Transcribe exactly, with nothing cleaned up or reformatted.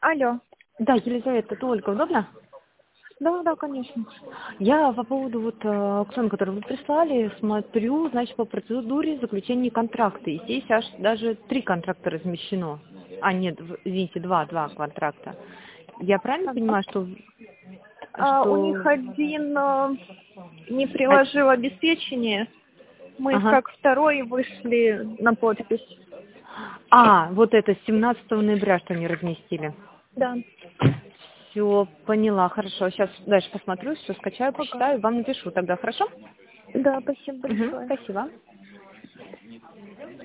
Алло. Да, Елизавета, это Ольга, удобно? Да, да, конечно. Я по поводу вот э, аукциона, который вы прислали, смотрю, значит, по процедуре заключения контракта. И здесь аж даже три контракта размещено. А, нет, в- извините, два, два контракта. Я правильно Ага. понимаю, что... А, у что... них один э, не а, приложил обеспечение. Мы ага. как второй вышли на подпись. А, вот это с семнадцатого ноября, что они разместили. Да. Все, поняла, хорошо. Сейчас дальше посмотрю, все скачаю, Ага. почитаю, вам напишу тогда, хорошо? Да, спасибо Угу, большое. спасибо.